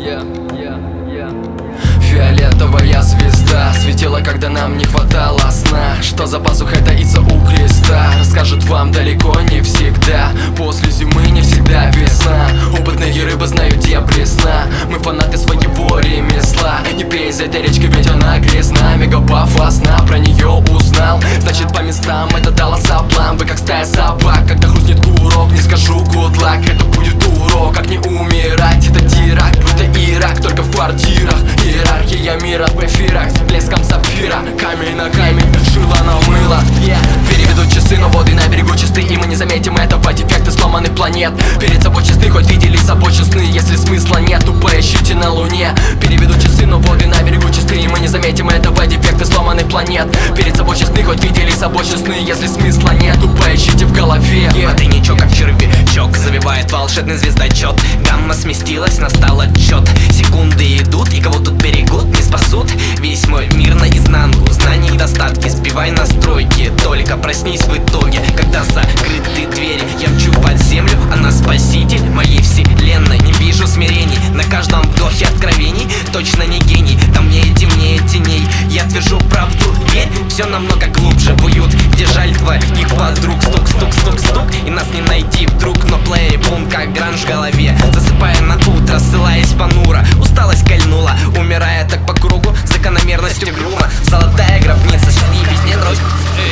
Фиолетовая звезда светила, когда нам не хватало сна. Что за пазухой таится у креста, расскажут вам далеко не всегда. После зимы не всегда весна. Опытные рыбы знают, где пресна. Мы фанаты своего ремесла. Не пей из этой речки, ведь она грязна. Мега пафосна, про нее узнал. Значит, по местам это дало соблазн. Вы как стая собак, когда хрустнет курок. Не скажу good luck, это будет урок. Как не умирать, это теракт, это Ирак. Только в квартирах иерархия мира в эфирах с блеском сапфира. Камень на камень, шило на мыло. Переведут часы, но воды на берегу чисты, и мы не заметим этого. Дефекты сломанных планет перед собой честны, хоть видели собой честны. Если смысла нет, то поищите на луне. Переведут часы, но воды на берегу чисты, и мы не заметим этого. Дефекты сломанных планет перед собой честны, хоть видели собой честны. Если смысла нет, то поищите в голове. А ты ничего, как червячок, завивает волшебный звездочет. Гамма сместилась, настал отчет. Секунды идут, и кого тут берегут, не спасут весь мой мир наизнанку. Знаний недостатки, сбивай настройки. Только проснись в итоге, когда закрыты двери. Я мчу под землю, она спаситель моей вселенной. Не вижу смирений, на каждом вдохе откровений. Точно не гений, там мне темнее теней. Я твержу правду, верь, все намного глубже в уют, где жаль твоих подруг. Стук, стук, стук, стук, и нас не найти вдруг. Но плеере бум, как гранж в голове. Засыпая на утро, ссылаясь понуро. Усталость кольнула, умирая так по кругу. Закономерностью грума, золотая гробница, счастливить не дрожь.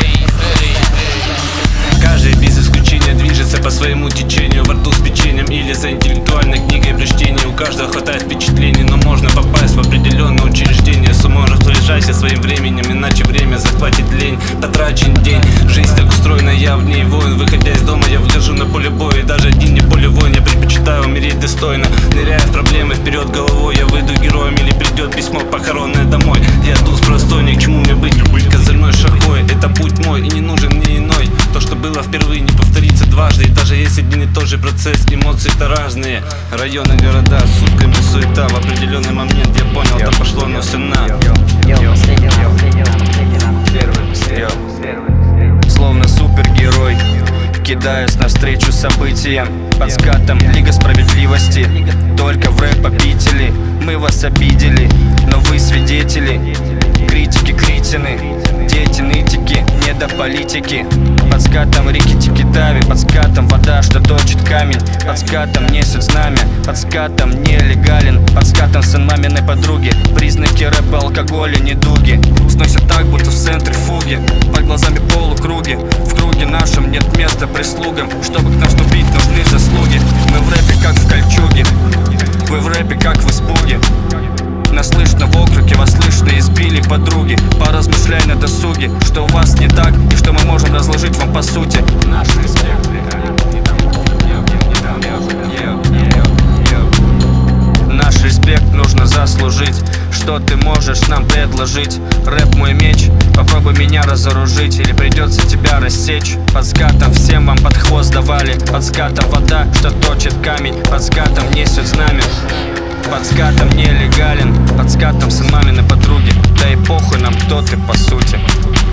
Каждый без исключения движется по своему течению. Во рту с печеньем или за интеллектуальной книгой при чтении. У каждого хватает впечатлений, но можно попасть в определенное учреждение. С умом распоряжайся своим временем, иначе время захватит лень. Потрачен день, жизнь так устроена, я в ней воин. Выходя из дома, я выдержу на поле боя. И даже один не полевой, я предпочитаю умереть достойно. Ныряя в проблемы вперед головой, я выйду героем. Или придет письмо похоронное домой. Я туз простой, ни к чему мне быть козырной шагой. Это путь мой, и не нужен мне иной. То, что было впервые, не повторится дважды. И даже есть один и тот же процесс, эмоции-то разные. Районы, города, сутками суета. В определенный момент я понял, там пошло но все на. Словно супергерой, кидаюсь навстречу событиям. Под скатом Лига Справедливости. Только в рэп-обители мы вас обидели, но вы свидетели. Критики, критины, дети, нытики, не до политики. Под скатом реки Тикитави, под скатом вода, что точит камень. Под скатом несет знамя, под скатом нелегален. Под скатом сын маминой подруги. Признаки рэпа, алкоголя, недуги. Сносят так, будто в центре фуги. Под глазами полукруги. В круге нашем нет места прислугам. Чтобы к нам вступить, нужны заслуги. Мы в рэпе, как в кольчуге. Вы в рэпе, как в испуге. Нас слышно в округе, вас слышно, избили подруги. Поразмышляй на досуге, что у вас не так и что мы можем разложить вам по сути. Наш респект, наш респект нужно заслужить. Что ты можешь нам предложить? Рэп мой меч, попробуй меня разоружить. Или придется тебя рассечь. Под скатом всем вам под хвост давали. Под скатом вода, что точит камень. Под скатом несет знамя. Под скатом нелегален, под скатом сын маминой подруги. Да и похуй нам, кто ты по сути.